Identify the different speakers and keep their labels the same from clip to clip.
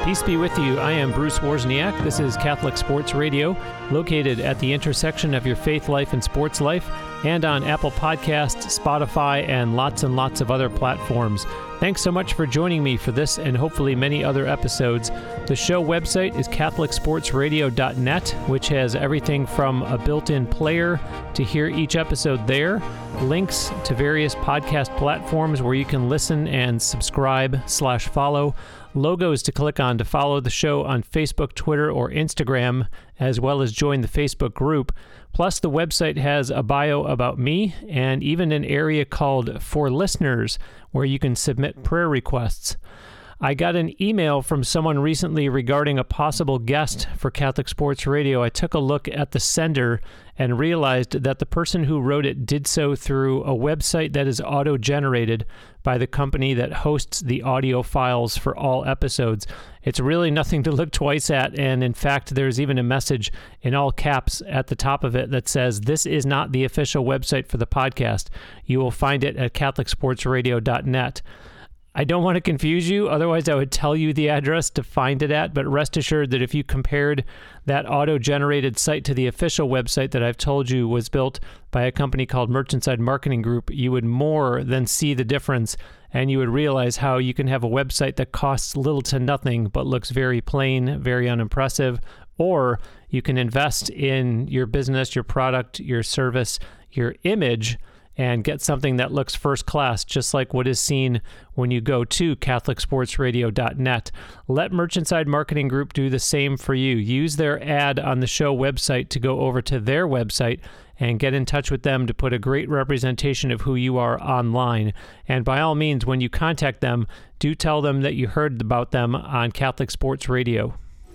Speaker 1: Peace be with you. I am Bruce Wozniak. This is Catholic Sports Radio, located at the intersection of your faith life and sports life, and on Apple Podcasts, Spotify, and lots of other platforms. Thanks so much for joining me for this and hopefully many other episodes. The show website is catholicsportsradio.net, which has everything from a built-in player to hear each episode there, links to various podcast platforms where you can listen and subscribe/follow, logos to click on to follow the show on Facebook, Twitter, or Instagram, as well as join the Facebook group. Plus, the website has a bio about me and even an area called For Listeners, where you can submit prayer requests. I got an email from someone recently regarding a possible guest for Catholic Sports Radio. I took a look at the sender and realized that the person who wrote it did so through a website that is auto-generated by the company that hosts the audio files for all episodes. It's really nothing to look twice at, and in fact, there's even a message in all caps at the top of it that says, "This is not the official website for the podcast. You will find it at catholicsportsradio.net. I don't want to confuse you, otherwise I would tell you the address to find it at, but rest assured that if you compared that auto-generated site to the official website that I've told you was built by a company called Merchantside Marketing Group, you would more than see the difference, and you would realize how you can have a website that costs little to nothing but looks very plain, very unimpressive, or you can invest in your business, your product, your service, your image, and get something that looks first class, just like what is seen when you go to catholicsportsradio.net. Let Merchantside Marketing Group do the same for you. Use their ad on the show website to go over to their website and get in touch with them to put a great representation of who you are online. And by all means, when you contact them, do tell them that you heard about them on Catholic Sports Radio.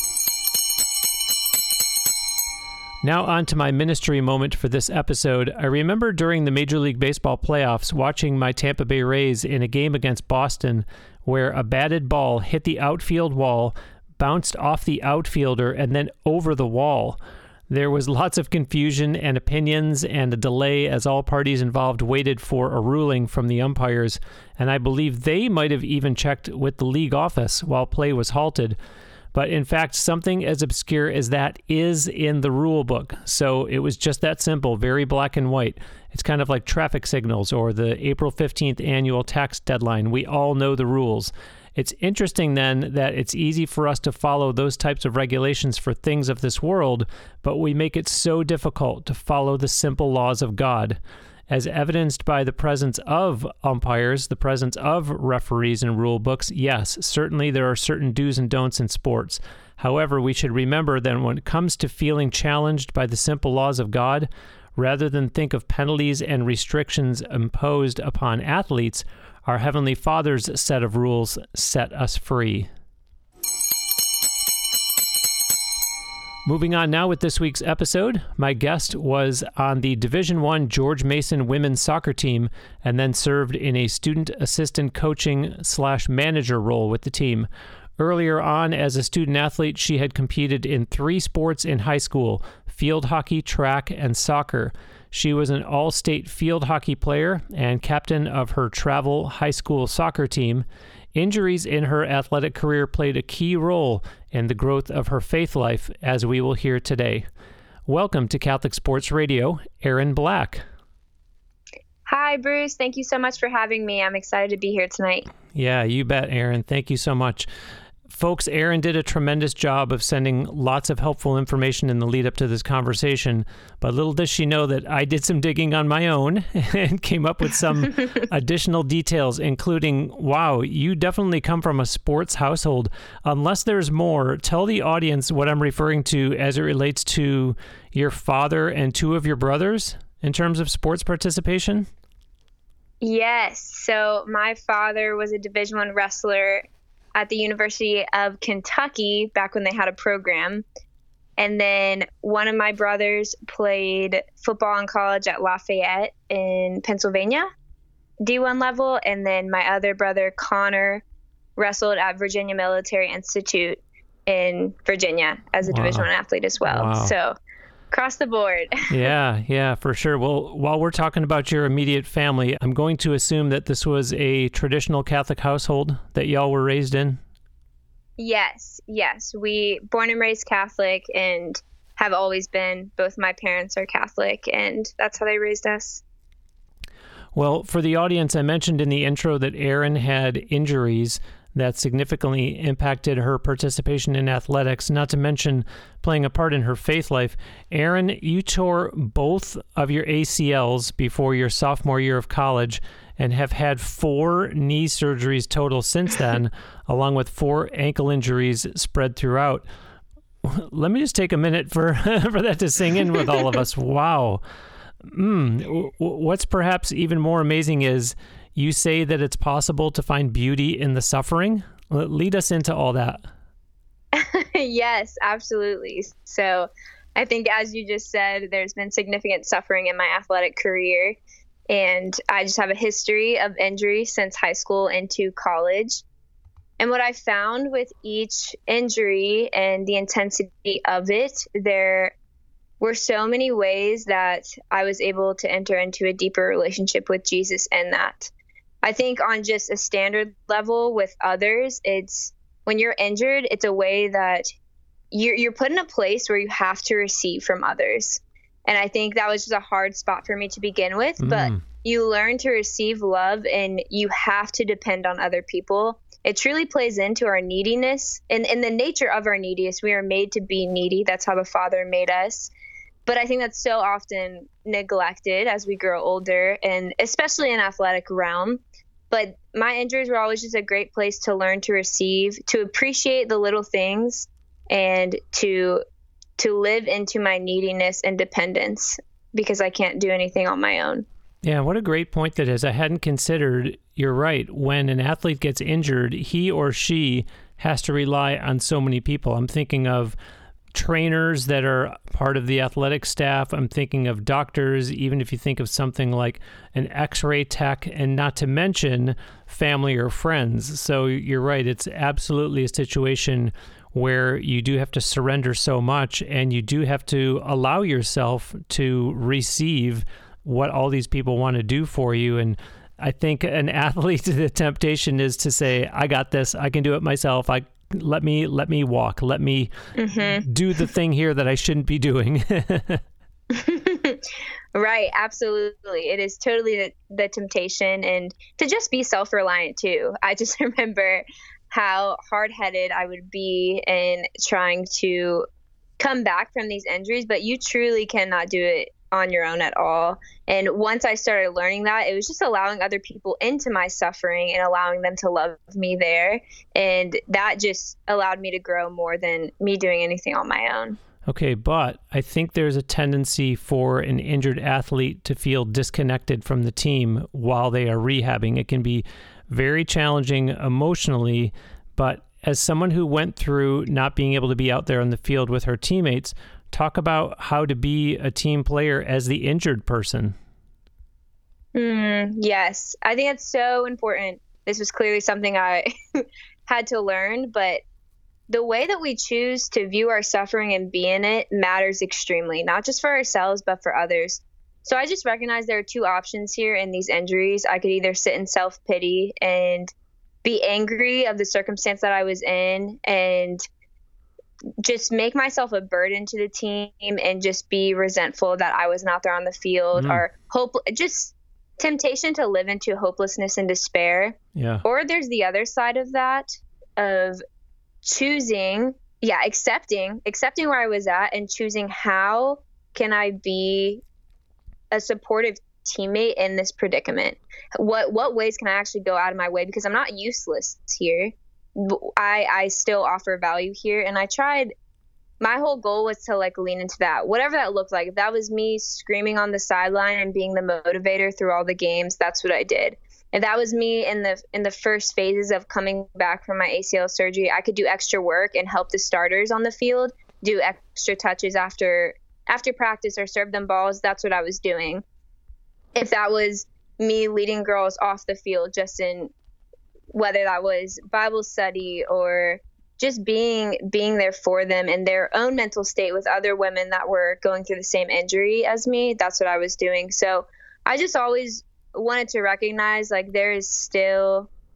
Speaker 1: Now on to my ministry moment for this episode. I remember during the Major League Baseball playoffs watching my Tampa Bay Rays in a game against Boston where a batted ball hit the outfield wall, bounced off the outfielder, and then over the wall. There was lots of confusion and opinions and a delay as all parties involved waited for a ruling from the umpires, and I believe they might have even checked with the league office while play was halted. But in fact, something as obscure as that is in the rule book. So it was just that simple, very black and white. It's kind of like traffic signals or the April 15th annual tax deadline. We all know the rules. It's interesting then that it's easy for us to follow those types of regulations for things of this world, but we make it so difficult to follow the simple laws of God. As evidenced by the presence of umpires, the presence of referees and rule books, yes, certainly there are certain do's and don'ts in sports. However, we should remember that when it comes to feeling challenged by the simple laws of God, rather than think of penalties and restrictions imposed upon athletes, our Heavenly Father's set of rules set us free. Moving on now with this week's episode, my guest was on the Division I George Mason women's soccer team and then served in a student assistant coaching/manager role with the team. Earlier on, as a student athlete, she had competed in 3 sports in high school: field hockey, track, and soccer. She was an all-state field hockey player and captain of her travel high school soccer team. Injuries in her athletic career played a key role in the growth of her faith life, as we will hear today. Welcome to Catholic Sports Radio, Erin Black.
Speaker 2: Hi, Bruce. Thank you so much for having me. I'm excited to be here tonight.
Speaker 1: Yeah, you bet, Erin. Thank you so much. Folks, Erin did a tremendous job of sending lots of helpful information in the lead up to this conversation, but little does she know that I did some digging on my own and came up with some additional details, including, wow, you definitely come from a sports household. Unless there's more, tell the audience what I'm referring to as it relates to your father and 2 of your brothers in terms of sports participation.
Speaker 2: Yes. So my father was a Division I wrestler at the University of Kentucky back when they had a program. And then one of my brothers played football in college at Lafayette in Pennsylvania, D1 level. And then my other brother, Connor, wrestled at Virginia Military Institute in Virginia as a Division I athlete as well.
Speaker 1: Wow.
Speaker 2: So across the board.
Speaker 1: Yeah, for sure. Well, while we're talking about your immediate family, I'm going to assume that this was a traditional Catholic household that y'all were raised in.
Speaker 2: Yes. We born and raised Catholic and have always been. Both my parents are Catholic, and that's how they raised us.
Speaker 1: Well, for the audience, I mentioned in the intro that Erin had injuries that significantly impacted her participation in athletics, not to mention playing a part in her faith life. Erin, you tore both of your ACLs before your sophomore year of college and have had 4 knee surgeries total since then, along with 4 ankle injuries spread throughout. Let me just take a minute for that to sink in with all of us. Wow. What's perhaps even more amazing is you say that it's possible to find beauty in the suffering. Lead us into all that.
Speaker 2: Yes, absolutely. So I think, as you just said, there's been significant suffering in my athletic career. And I just have a history of injury since high school into college. And what I found with each injury and the intensity of it, there were so many ways that I was able to enter into a deeper relationship with Jesus in that. I think on just a standard level with others, it's when you're injured, it's a way that you're put in a place where you have to receive from others. And I think that was just a hard spot for me to begin with, but you learn to receive love and you have to depend on other people. It truly plays into our neediness and in the nature of our neediness. We are made to be needy. That's how the Father made us. But I think that's so often neglected as we grow older, and especially in athletic realm. But my injuries were always just a great place to learn to receive, to appreciate the little things, and to live into my neediness and dependence, because I can't do anything on my own.
Speaker 1: Yeah, what a great point that is. I hadn't considered, you're right, when an athlete gets injured, he or she has to rely on so many people. I'm thinking of trainers that are part of the athletic staff. I'm thinking of doctors, even if you think of something like an x-ray tech, and not to mention family or friends. So you're right, it's absolutely a situation where you do have to surrender so much, and you do have to allow yourself to receive what all these people want to do for you. And I think an athlete, the temptation is to say, I got this, I can do it myself, let me walk, let me do the thing here that I shouldn't be doing.
Speaker 2: Right, absolutely. It is totally the temptation, and to just be self-reliant too. I just remember how hard-headed I would be in trying to come back from these injuries, but you truly cannot do it on your own at all. And once I started learning that, it was just allowing other people into my suffering and allowing them to love me there. And that just allowed me to grow more than me doing anything on my own.
Speaker 1: Okay, but I think there's a tendency for an injured athlete to feel disconnected from the team while they are rehabbing. It can be very challenging emotionally, but as someone who went through not being able to be out there on the field with her teammates, talk about how to be a team player as the injured person.
Speaker 2: Yes, I think it's so important. This was clearly something I had to learn, but the way that we choose to view our suffering and be in it matters extremely, not just for ourselves, but for others. So I just recognize there are 2 options here in these injuries. I could either sit in self-pity and be angry of the circumstance that I was in and just make myself a burden to the team and just be resentful that I was not there on the field, or just temptation to live into hopelessness and despair.
Speaker 1: Yeah.
Speaker 2: Or there's the other side of that, of choosing, accepting where I was at and choosing how can I be a supportive teammate in this predicament? What ways can I actually go out of my way? Because I'm not useless here. I still offer value here. And my whole goal was to lean into that, whatever that looked like. If that was me screaming on the sideline and being the motivator through all the games, that's what I did. If that was me in the first phases of coming back from my ACL surgery, I could do extra work and help the starters on the field, do extra touches after practice or serve them balls. That's what I was doing. If that was me leading girls off the field, just in whether that was Bible study or just being there for them in their own mental state with other women that were going through the same injury as me, that's what I was doing. So I just always wanted to recognize there is still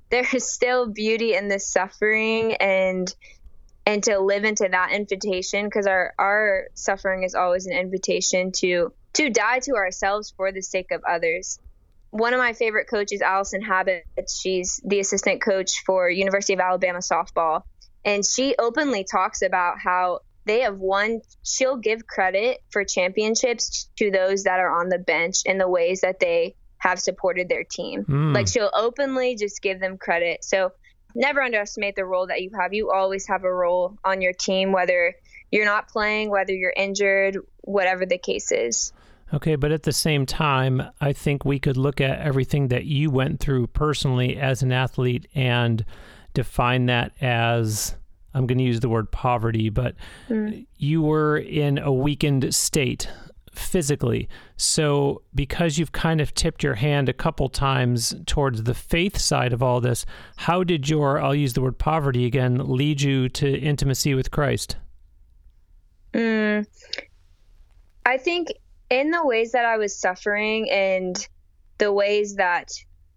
Speaker 2: there is still beauty in this suffering, and to live into that invitation, because our suffering is always an invitation to die to ourselves for the sake of others. One of my favorite coaches, Allison Habit, she's the assistant coach for University of Alabama softball, and she openly talks about how they have won. She'll give credit for championships to those that are on the bench in the ways that they have supported their team. Like, she'll openly just give them credit. So never underestimate the role that you have. You always have a role on your team, whether you're not playing, whether you're injured, whatever the case is.
Speaker 1: Okay, but at the same time, I think we could look at everything that you went through personally as an athlete and define that as, I'm going to use the word poverty, but you were in a weakened state physically. So because you've kind of tipped your hand a couple times towards the faith side of all this, how did your, I'll use the word poverty again, lead you to intimacy with Christ?
Speaker 2: I think in the ways that I was suffering and the ways that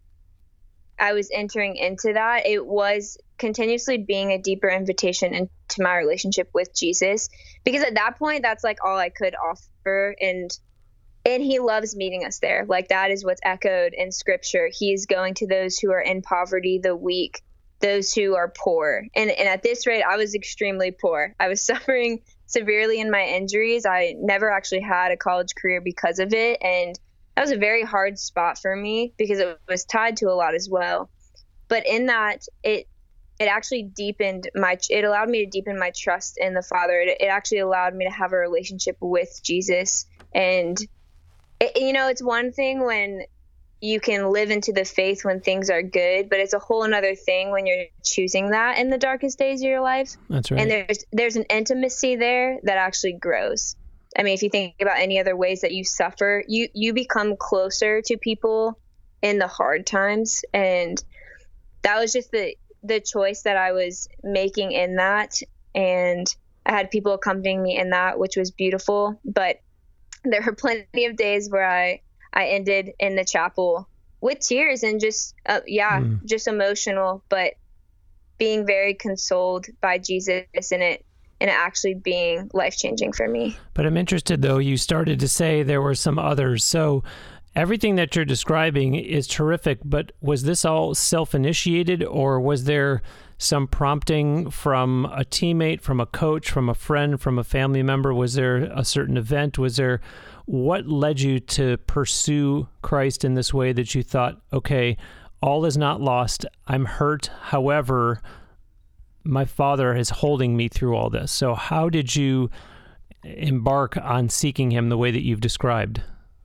Speaker 2: I was entering into that, it was continuously being a deeper invitation into my relationship with Jesus, because at that point, that's like all I could offer. And he loves meeting us there. Like, that is what's echoed in scripture. He's going to those who are in poverty, the weak, those who are poor. And at this rate, I was extremely poor. I was suffering severely in my injuries. I never actually had a college career because of it. And that was a very hard spot for me because it was tied to a lot as well. But in that, it actually it allowed me to deepen my trust in the Father. It actually allowed me to have a relationship with Jesus. And, it's one thing when you can live into the faith when things are good, but it's a whole another thing when you're choosing that in the darkest days of your life.
Speaker 1: That's right.
Speaker 2: And there's an intimacy there that actually grows. I mean, if you think about any other ways that you suffer, you become closer to people in the hard times. And that was just the choice that I was making in that. And I had people accompanying me in that, which was beautiful. But there were plenty of days where I ended in the chapel with tears and just emotional, but being very consoled by Jesus and it actually being life-changing for me.
Speaker 1: But I'm interested, though, you started to say there were some others. So everything that you're describing is terrific, but was this all self-initiated, or was there some prompting from a teammate, from a coach, from a friend, from a family member? Was there a certain event? What led you to pursue Christ in this way that you thought, okay, all is not lost. I'm hurt. However, my Father is holding me through all this. So how did you embark on seeking him the way that you've described?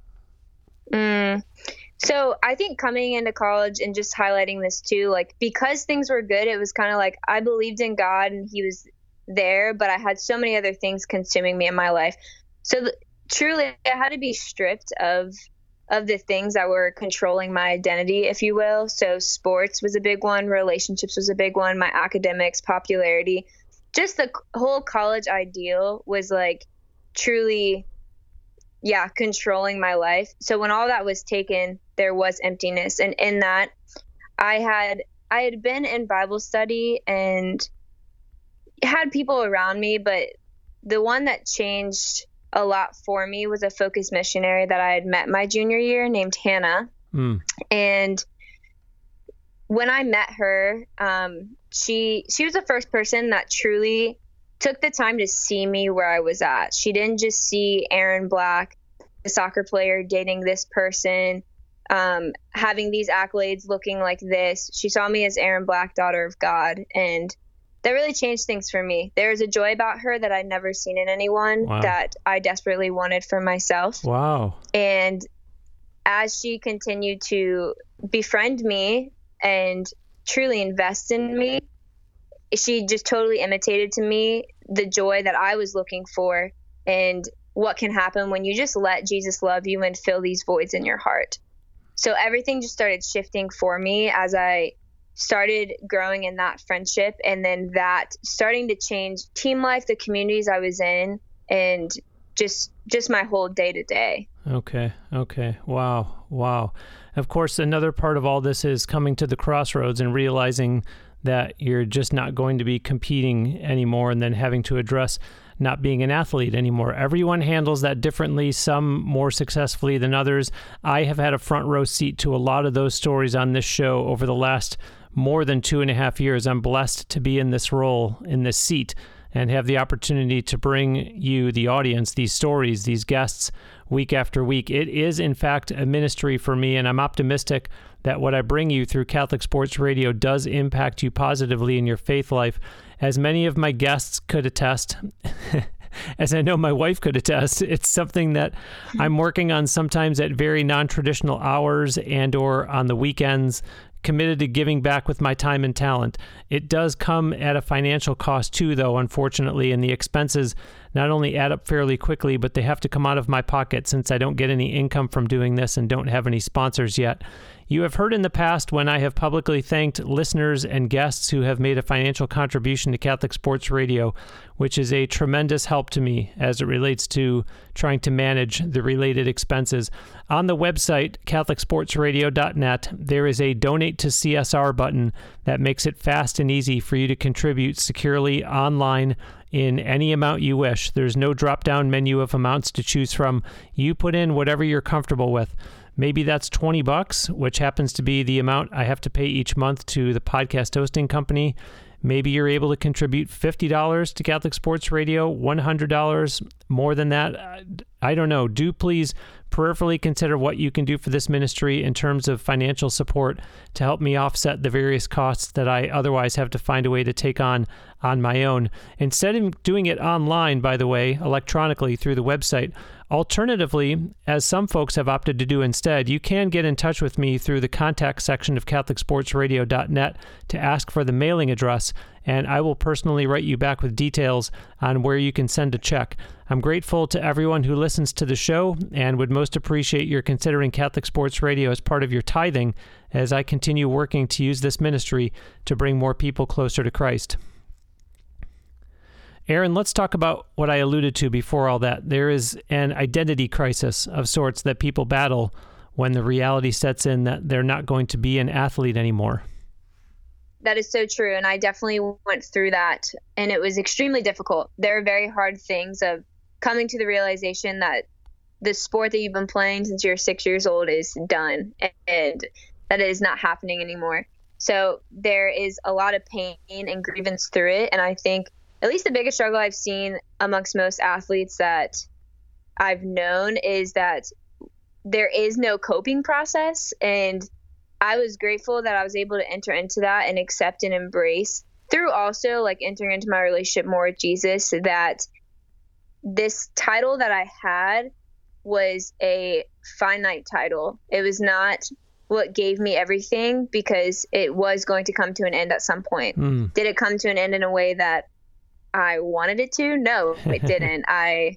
Speaker 2: So I think coming into college and just highlighting this too, like, because things were good, it was kind of like I believed in God and he was there, but I had so many other things consuming me in my life. So truly, I had to be stripped of the things that were controlling my identity, if you will. So sports was a big one, relationships was a big one, my academics, popularity, just the whole college ideal was like truly, controlling my life. So when all that was taken, there was emptiness. And in that, I had been in Bible study and had people around me, but the one that changed a lot for me was a Focus missionary that I had met my junior year named Hannah. And when I met her, she was the first person that truly took the time to see me where I was at. She didn't just see Aaron Black, the soccer player, dating this person, having these accolades, looking like this. She saw me as Aaron Black, daughter of God. And that really changed things for me. There was a joy about her that I'd never seen in anyone. Wow. That I desperately wanted for myself.
Speaker 1: Wow.
Speaker 2: And as she continued to befriend me and truly invest in me, she just totally imitated to me the joy that I was looking for and what can happen when you just let Jesus love you and fill these voids in your heart. So everything just started shifting for me as I started growing in that friendship, and then that starting to change team life, the communities I was in, and just my whole day to day.
Speaker 1: Okay. Wow. Of course, another part of all this is coming to the crossroads and realizing that you're just not going to be competing anymore, and then having to address not being an athlete anymore. Everyone handles that differently, some more successfully than others. I have had a front row seat to a lot of those stories on this show over the last more than 2.5 years. I'm blessed to be in this role, in this seat, and have the opportunity to bring you, the audience, these stories, these guests, week after week. It is, in fact, a ministry for me, and I'm optimistic that what I bring you through Catholic Sports Radio does impact you positively in your faith life. As many of my guests could attest, as I know my wife could attest, it's something that I'm working on sometimes at very non-traditional hours and or on the weekends, committed to giving back with my time and talent. It does come at a financial cost too, though, unfortunately, and the expenses not only add up fairly quickly, but they have to come out of my pocket since I don't get any income from doing this and don't have any sponsors yet. You have heard in the past when I have publicly thanked listeners and guests who have made a financial contribution to Catholic Sports Radio, which is a tremendous help to me as it relates to trying to manage the related expenses. On the website, CatholicSportsRadio.net, there is a Donate to CSR button that makes it fast and easy for you to contribute securely online in any amount you wish. There's no drop-down menu of amounts to choose from. You put in whatever you're comfortable with. Maybe that's $20, which happens to be the amount I have to pay each month to the podcast hosting company. Maybe you're able to contribute $50 to Catholic Sports Radio, $100, more than that. I don't know. Do please prayerfully consider what you can do for this ministry in terms of financial support to help me offset the various costs that I otherwise have to find a way to take on my own. Instead of doing it online, by the way, electronically through the website, alternatively, as some folks have opted to do instead, you can get in touch with me through the contact section of CatholicSportsRadio.net to ask for the mailing address, and I will personally write you back with details on where you can send a check. I'm grateful to everyone who listens to the show and would most appreciate your considering Catholic Sports Radio as part of your tithing as I continue working to use this ministry to bring more people closer to Christ. Aaron, let's talk about what I alluded to before all that. There is an identity crisis of sorts that people battle when the reality sets in that they're not going to be an athlete anymore.
Speaker 2: That is so true. And I definitely went through that, and it was extremely difficult. There are very hard things of coming to the realization that the sport that you've been playing since you're 6 years old is done, and that it is not happening anymore. So there is a lot of pain and grievance through it. And I think at least the biggest struggle I've seen amongst most athletes that I've known is that there is no coping process. And I was grateful that I was able to enter into that and accept and embrace through also like entering into my relationship more with Jesus, that this title that I had was a finite title. It was not what gave me everything, because it was going to come to an end at some point. Did it come to an end in a way that I wanted it to? No, it didn't. I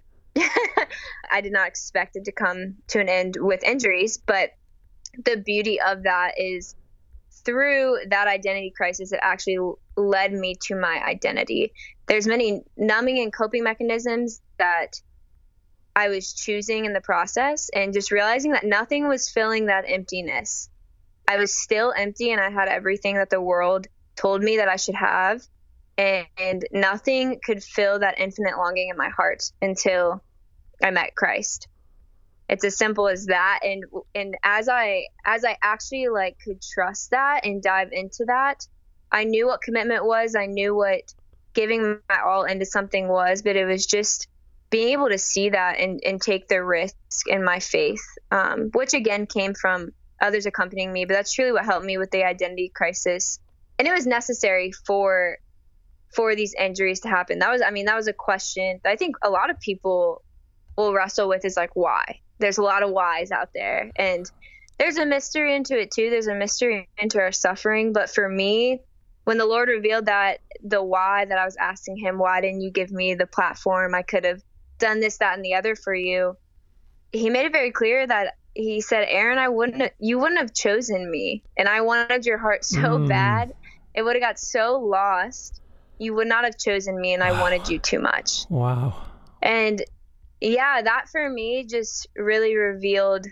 Speaker 2: did not expect it to come to an end with injuries, but the beauty of that is through that identity crisis, it actually led me to my identity. There's many numbing and coping mechanisms that I was choosing in the process, and just realizing that nothing was filling that emptiness. I was still empty, and I had everything that the world told me that I should have. And nothing could fill that infinite longing in my heart until I met Christ. It's as simple as that. And as I actually like could trust that and dive into that, I knew what commitment was. I knew what giving my all into something was, but it was just being able to see that and take the risk in my faith, which again came from others accompanying me. But that's truly what helped me with the identity crisis. And it was necessary for these injuries to happen. That was a question that I think a lot of people will wrestle with, is like, why? There's a lot of whys out there, and there's a mystery into it too. There's a mystery into our suffering. But for me, when the Lord revealed that the why that I was asking him, why didn't you give me the platform? I could have done this, that, and the other for you. He made it very clear that he said, Aaron, you wouldn't have chosen me. And I wanted your heart so bad. It would have got so lost. You would not have chosen me, and I wanted you too much.
Speaker 1: Wow.
Speaker 2: And yeah, that for me just really revealed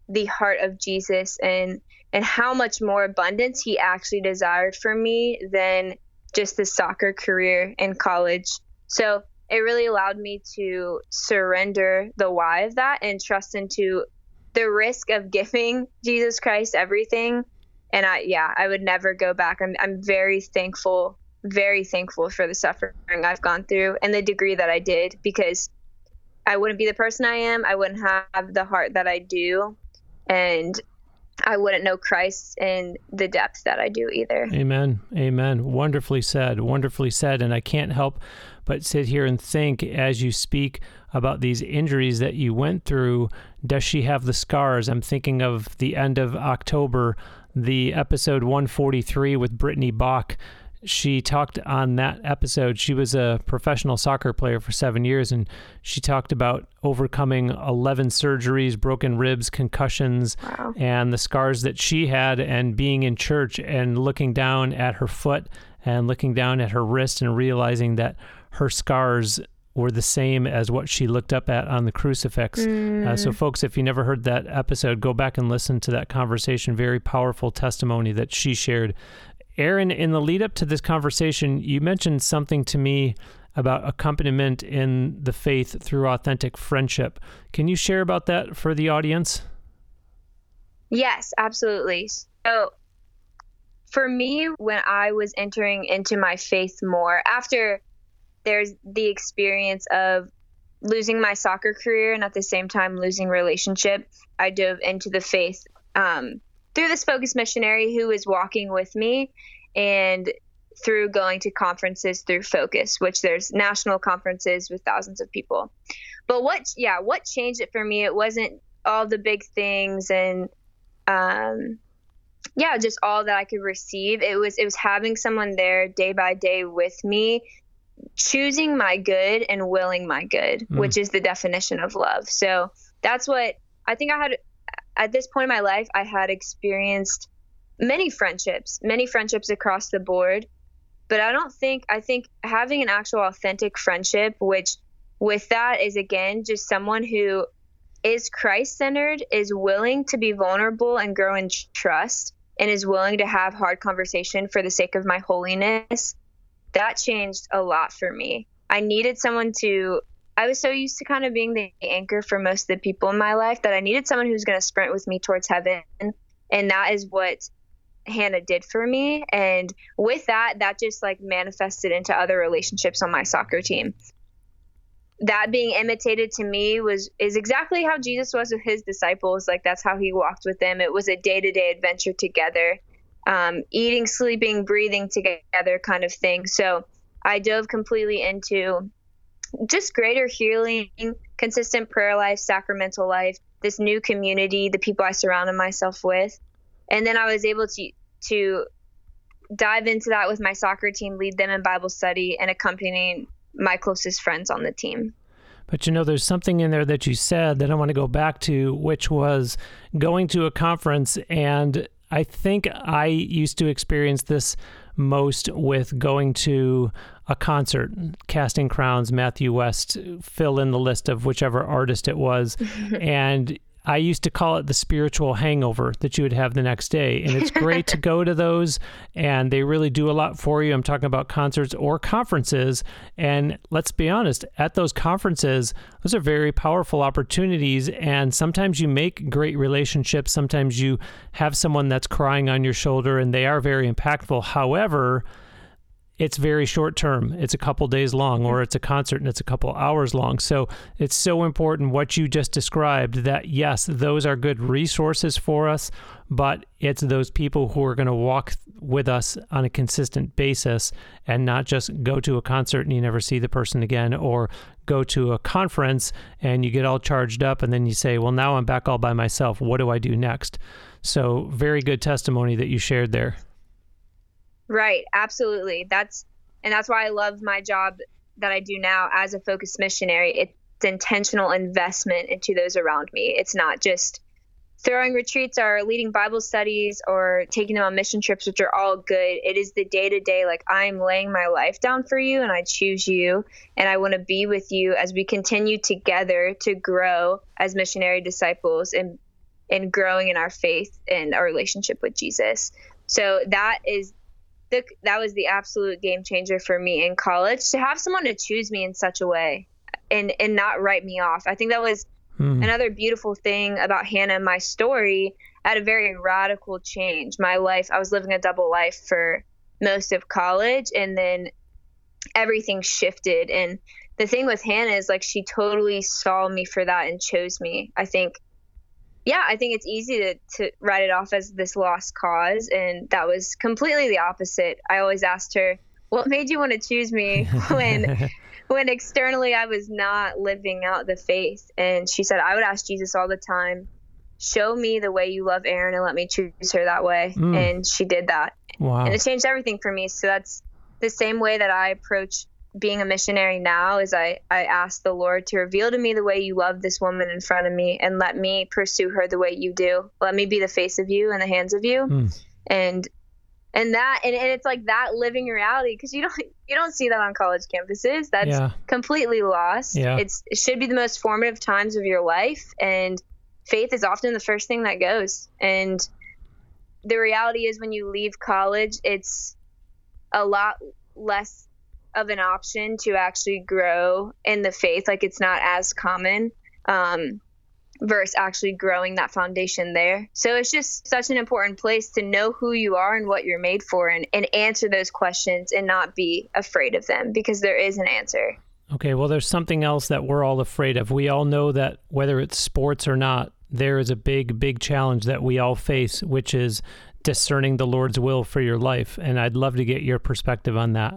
Speaker 2: the heart of Jesus and how much more abundance he actually desired for me than just the soccer career in college. So it really allowed me to surrender the why of that and trust into the risk of giving Jesus Christ everything. And I would never go back. I'm very thankful for the suffering I've gone through and the degree that I did, because I wouldn't be the person I am. I wouldn't have the heart that I do, and I wouldn't know Christ in the depth that I do either.
Speaker 1: Amen. Amen. Wonderfully said. Wonderfully said. And I can't help but sit here and think, as you speak about these injuries that you went through, does she have the scars? I'm thinking of the end of October, the episode 143 with Brittany Bach. She talked on that episode. She was a professional soccer player for 7 years, and she talked about overcoming 11 surgeries, broken ribs, concussions,
Speaker 2: Wow.
Speaker 1: and the scars that she had, and being in church and looking down at her foot and looking down at her wrist and realizing that her scars were the same as what she looked up at on the crucifix. So folks, if you never heard that episode, go back and listen to that conversation. Very powerful testimony that she shared. Aaron, in the lead up to this conversation, you mentioned something to me about accompaniment in the faith through authentic friendship. Can you share about that for the audience?
Speaker 2: Yes, absolutely. So for me, when I was entering into my faith more, after there's the experience of losing my soccer career and at the same time losing relationship, I dove into the faith through this focus missionary who was walking with me, and through going to conferences through Focus, which there's national conferences with thousands of people. But what changed it for me, it wasn't all the big things and just all that I could receive. It was having someone there day by day with me, choosing my good and willing my good, which is the definition of love. So that's what I think I had. At this point in my life, I had experienced many friendships across the board, but I think having an actual authentic friendship, which with that is again, just someone who is Christ-centered, is willing to be vulnerable and grow in trust, and is willing to have hard conversation for the sake of my holiness. That changed a lot for me. I needed someone I was so used to kind of being the anchor for most of the people in my life that I needed someone who's going to sprint with me towards heaven. And that is what Hannah did for me. And with that just like manifested into other relationships on my soccer team. That being imitated to me is exactly how Jesus was with his disciples. Like that's how he walked with them. It was a day-to-day adventure together, eating, sleeping, breathing together kind of thing. So I dove completely into just greater healing, consistent prayer life, sacramental life, this new community, the people I surrounded myself with. And then I was able to dive into that with my soccer team, lead them in Bible study, and accompanying my closest friends on the team.
Speaker 1: But there's something in there that you said that I want to go back to, which was going to a conference. And I think I used to experience this most with going to a concert, Casting Crowns, Matthew West, fill in the list of whichever artist it was. And I used to call it the spiritual hangover that you would have the next day. And it's great to go to those, and they really do a lot for you. I'm talking about concerts or conferences. And let's be honest, at those conferences, those are very powerful opportunities. And sometimes you make great relationships. Sometimes you have someone that's crying on your shoulder, and they are very impactful. However, it's very short term. It's a couple days long, or it's a concert and it's a couple hours long. So it's so important what you just described, that yes, those are good resources for us, but it's those people who are going to walk with us on a consistent basis, and not just go to a concert and you never see the person again, or go to a conference and you get all charged up and then you say, well, now I'm back all by myself. What do I do next? So very good testimony that you shared there.
Speaker 2: Right. Absolutely. That's why I love my job that I do now as a focus missionary. It's intentional investment into those around me. It's not just throwing retreats or leading Bible studies or taking them on mission trips, which are all good. It is the day-to-day, like, I'm laying my life down for you and I choose you and I want to be with you as we continue together to grow as missionary disciples and and growing in our faith and our relationship with Jesus. So that was the absolute game changer for me in college, to have someone to choose me in such a way and not write me off. I think that was another beautiful thing about Hannah and my story. I had a very radical change. My life, I was living a double life for most of college, and then everything shifted. And the thing with Hannah is, like, she totally saw me for that and chose me. I think it's easy to write it off as this lost cause. And that was completely the opposite. I always asked her, what made you want to choose me when externally I was not living out the faith? And she said, I would ask Jesus all the time, show me the way you love Erin and let me choose her that way. And she did that.
Speaker 1: Wow.
Speaker 2: And it changed everything for me. So that's the same way that I approach being a missionary now, is I ask the Lord to reveal to me the way you love this woman in front of me, and let me pursue her the way you do. Let me be the face of you and the hands of you. And it's like that living reality, because you don't see that on college campuses. That's completely lost. It should be the most formative times of your life, and faith is often the first thing that goes. And the reality is, when you leave college, it's a lot less of an option to actually grow in the faith. Like, it's not as common versus actually growing that foundation there. So it's just such an important place to know who you are and what you're made for, and answer those questions and not be afraid of them, because there is an answer.
Speaker 1: Okay, well, there's something else that we're all afraid of. We all know that whether it's sports or not, there is a big, big challenge that we all face, which is discerning the Lord's will for your life. And I'd love to get your perspective on that.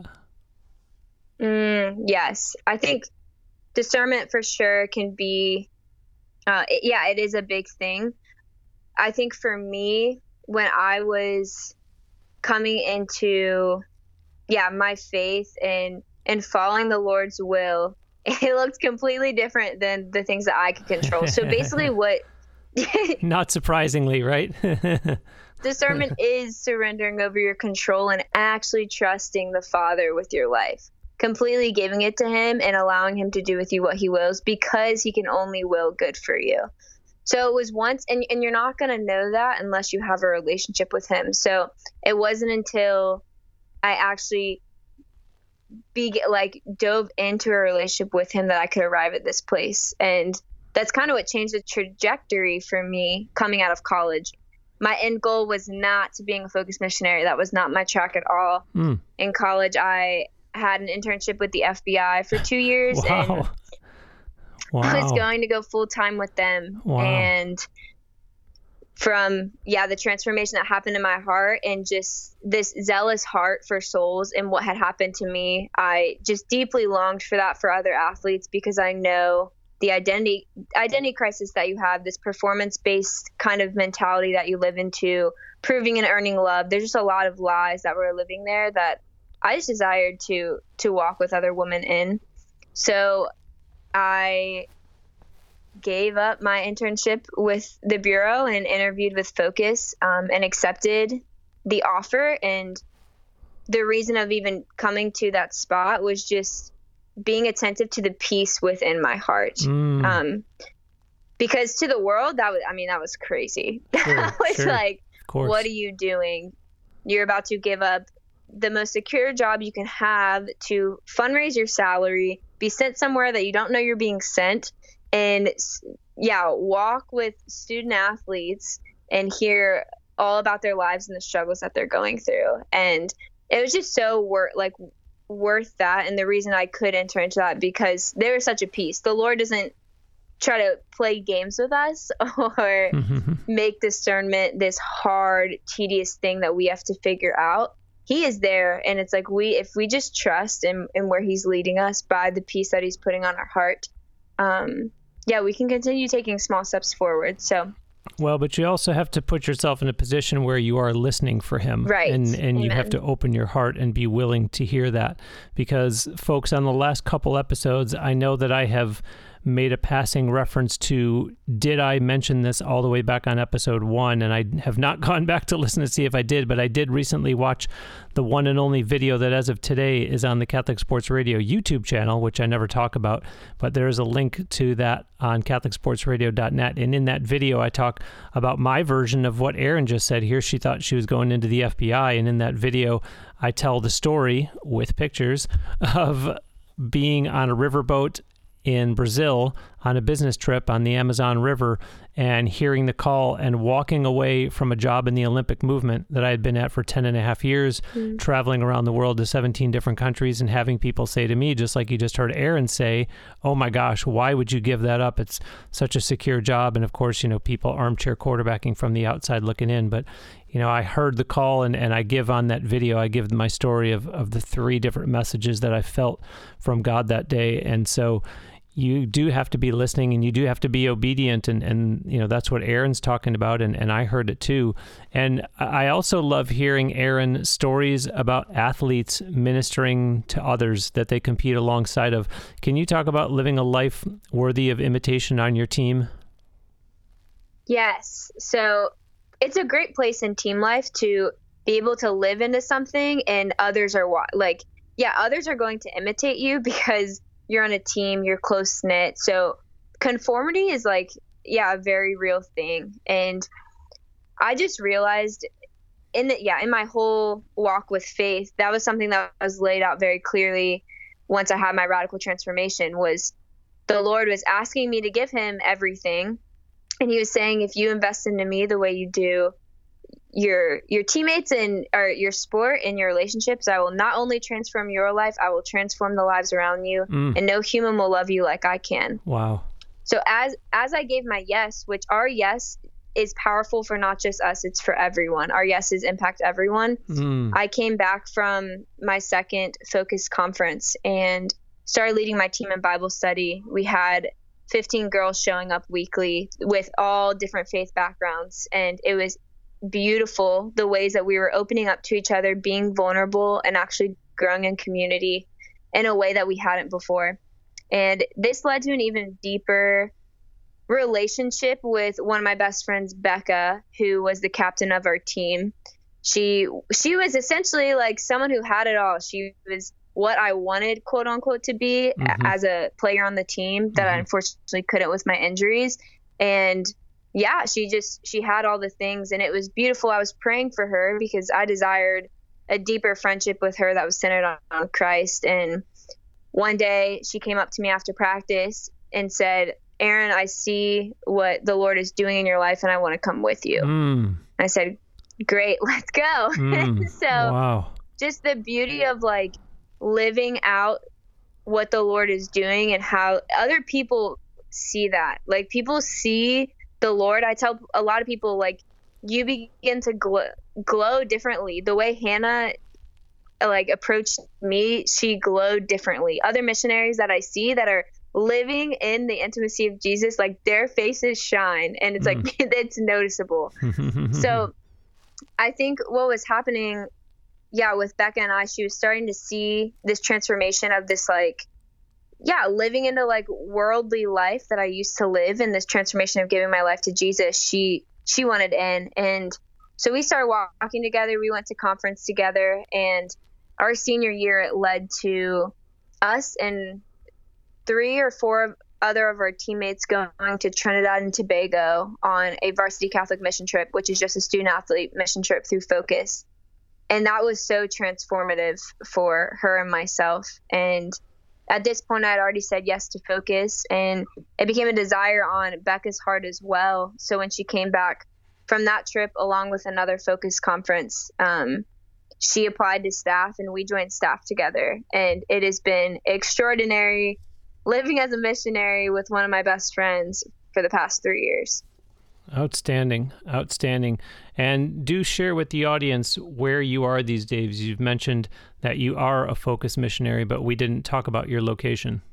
Speaker 2: Yes, I think discernment for sure can be, it is a big thing. I think for me, when I was coming into, my faith and following the Lord's will, it looked completely different than the things that I could control. So basically
Speaker 1: not surprisingly, right?
Speaker 2: Discernment is surrendering over your control and actually trusting the Father with your life, completely giving it to him and allowing him to do with you what he wills, because he can only will good for you. So it was once, and you're not going to know that unless you have a relationship with him. So it wasn't until I actually dove into a relationship with him that I could arrive at this place. And that's kind of what changed the trajectory for me coming out of college. My end goal was not to being a focused missionary. That was not my track at all. In college, I had an internship with the FBI for 2 years.
Speaker 1: Wow.
Speaker 2: And I was going to go full time with them.
Speaker 1: Wow.
Speaker 2: And from, the transformation that happened in my heart, and just this zealous heart for souls and what had happened to me, I just deeply longed for that for other athletes, because I know the identity crisis that you have, this performance-based kind of mentality that you live into, proving and earning love. There's just a lot of lies that were living there that I just desired to walk with other women in. So I gave up my internship with the Bureau and interviewed with Focus, and accepted the offer. And the reason of even coming to that spot was just being attentive to the peace within my heart. Because to the world, that was crazy.
Speaker 1: Sure,
Speaker 2: that was
Speaker 1: sure.
Speaker 2: like,
Speaker 1: of course.
Speaker 2: What are you doing? You're about to give up the most secure job you can have to fundraise your salary, be sent somewhere that you don't know you're being sent, and walk with student athletes and hear all about their lives and the struggles that they're going through. And it was just so worth that. And the reason I could enter into that, because there was such a peace. The Lord doesn't try to play games with us or make discernment this hard, tedious thing that we have to figure out. He is there, and it's like if we just trust in where he's leading us by the peace that he's putting on our heart, we can continue taking small steps forward. So,
Speaker 1: well, but you also have to put yourself in a position where you are listening for him,
Speaker 2: right?
Speaker 1: And you have to open your heart and be willing to hear that. Because, folks, on the last couple episodes, I know that I have made a passing reference to, did I mention this all the way back on episode 1? And I have not gone back to listen to see if I did, but I did recently watch the one and only video that as of today is on the Catholic Sports Radio YouTube channel, which I never talk about, but there is a link to that on catholicsportsradio.net. And in that video, I talk about my version of what Erin just said here. She thought she was going into the FBI. And in that video, I tell the story with pictures of being on a riverboat in Brazil on a business trip on the Amazon River and hearing the call and walking away from a job in the Olympic movement that I had been at for 10 and a half years, traveling around the world to 17 different countries and having people say to me, just like you just heard Erin say, oh my gosh, why would you give that up? It's such a secure job. And of course, people armchair quarterbacking from the outside looking in. But, I heard the call and I give on that video, I give my story of the 3 different messages that I felt from God that day. And so you do have to be listening and you do have to be obedient. And that's what Erin's talking about. And I heard it too. And I also love hearing, Erin, stories about athletes ministering to others that they compete alongside of. Can you talk about living a life worthy of imitation on your team?
Speaker 2: Yes. So it's a great place in team life to be able to live into something and others are others are going to imitate you because you're on a team, you're close knit. So conformity is a very real thing. And I just realized in my whole walk with faith, that was something that was laid out very clearly once I had my radical transformation, was the Lord was asking me to give him everything. And he was saying, if you invest into me the way you do your teammates and or your sport and your relationships, I will not only transform your life, I will transform the lives around you, and no human will love you like I can.
Speaker 1: Wow.
Speaker 2: So as I gave my yes, which our yes is powerful for not just us, it's for everyone. Our yeses impact everyone. I came back from my second Focus conference and started leading my team in Bible study. We had 15 girls showing up weekly with all different faith backgrounds, and it was beautiful the ways that we were opening up to each other, being vulnerable, and actually growing in community in a way that we hadn't before. And this led to an even deeper relationship with one of my best friends, Becca, who was the captain of our team. She was essentially like someone who had it all. She was what I wanted, quote unquote, to be as a player on the team that I unfortunately couldn't with my injuries. And yeah, she had all the things, and it was beautiful. I was praying for her because I desired a deeper friendship with her that was centered on Christ. And one day she came up to me after practice and said, Erin, I see what the Lord is doing in your life and I want to come with you. I said, great, let's go. So wow. Just the beauty of living out what the Lord is doing and how other people see that. People see the Lord. I tell a lot of people, you begin to glow differently. The way Hannah approached me, she glowed differently. Other missionaries that I see that are living in the intimacy of Jesus, their faces shine, and it's it's noticeable. So I think what was happening, with Becca and I, she was starting to see this transformation of this living into worldly life that I used to live, and this transformation of giving my life to Jesus. She wanted in. And so we started walking together. We went to conference together, and our senior year, it led to us and 3 or 4 other of our teammates going to Trinidad and Tobago on a varsity Catholic mission trip, which is just a student athlete mission trip through Focus. And that was so transformative for her and myself. And at this point, I had already said yes to Focus, and it became a desire on Becca's heart as well. So when she came back from that trip, along with another Focus conference, she applied to staff, and we joined staff together. And it has been extraordinary living as a missionary with one of my best friends for the past 3 years.
Speaker 1: Outstanding. And do share with the audience where you are these days. You've mentioned that you are a Focus missionary, but we didn't talk about your location.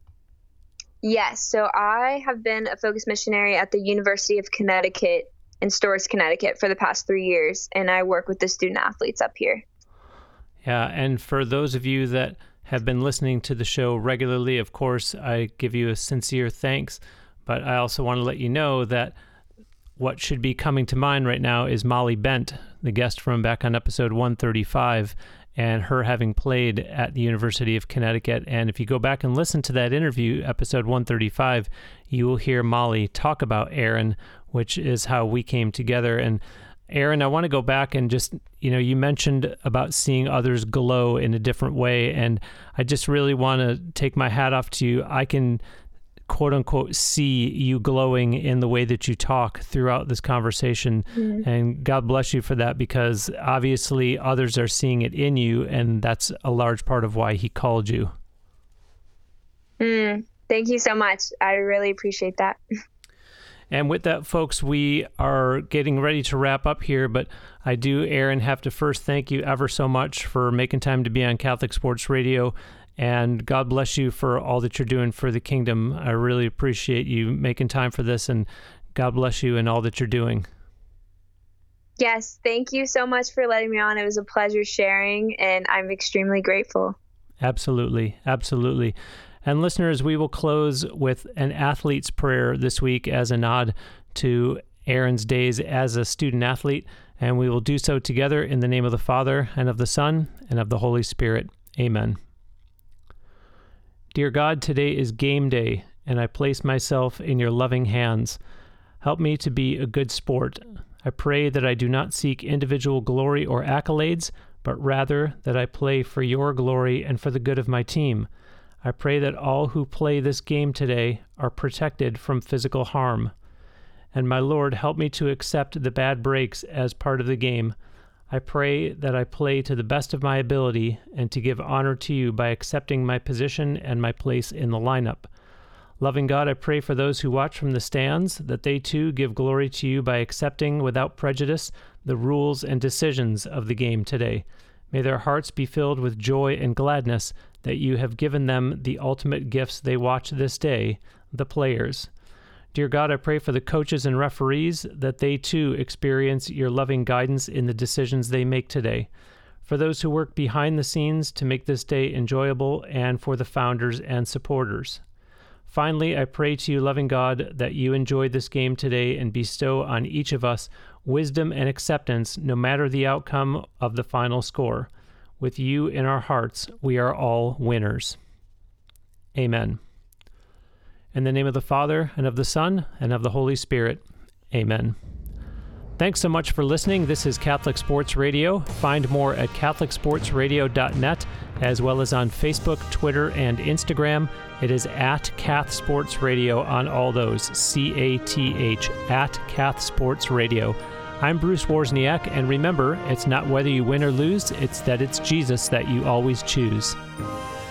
Speaker 2: Yes. So I have been a Focus missionary at the University of Connecticut in Storrs, Connecticut for the past 3 years, and I work with the student athletes up here.
Speaker 1: Yeah. And for those of you that have been listening to the show regularly, of course, I give you a sincere thanks. But I also want to let you know that what should be coming to mind right now is Molly Bent, the guest from back on episode 135, and her having played at the University of Connecticut. And if you go back and listen to that interview, episode 135, you will hear Molly talk about Aaron, which is how we came together. And Aaron, I want to go back and just, you mentioned about seeing others glow in a different way. And I just really want to take my hat off to you. I can quote unquote see you glowing in the way that you talk throughout this conversation. And God bless you for that, because obviously others are seeing it in you, and that's a large part of why he called you.
Speaker 2: Thank you so much. I really appreciate that.
Speaker 1: And with that, folks, we are getting ready to wrap up here, but I do, Aaron, have to first thank you ever so much for making time to be on Catholic Sports Radio. And God bless you for all that you're doing for the kingdom. I really appreciate you making time for this, and God bless you in all that you're doing.
Speaker 2: Yes, thank you so much for letting me on. It was a pleasure sharing, and I'm extremely grateful.
Speaker 1: Absolutely, absolutely. And listeners, we will close with an athlete's prayer this week as a nod to Aaron's days as a student athlete, and we will do so together in the name of the Father, and of the Son, and of the Holy Spirit. Amen. Dear God, today is game day, and I place myself in your loving hands. Help me to be a good sport. I pray that I do not seek individual glory or accolades, but rather that I play for your glory and for the good of my team. I pray that all who play this game today are protected from physical harm. And my Lord, help me to accept the bad breaks as part of the game. I pray that I play to the best of my ability and to give honor to you by accepting my position and my place in the lineup. Loving God, I pray for those who watch from the stands, that they too give glory to you by accepting without prejudice the rules and decisions of the game today. May their hearts be filled with joy and gladness that you have given them the ultimate gifts they watch this day, the players. Dear God, I pray for the coaches and referees that they too experience your loving guidance in the decisions they make today. For those who work behind the scenes to make this day enjoyable, and for the founders and supporters. Finally, I pray to you, loving God, that you enjoy this game today and bestow on each of us wisdom and acceptance no matter the outcome of the final score. With you in our hearts, we are all winners. Amen. In the name of the Father, and of the Son, and of the Holy Spirit. Amen. Thanks so much for listening. This is Catholic Sports Radio. Find more at catholicsportsradio.net, as well as on Facebook, Twitter, and Instagram. It is at Cath Sports Radio on all those, CATH, at Cath Sports Radio. I'm Bruce Wozniak, and remember, it's not whether you win or lose, it's that it's Jesus that you always choose.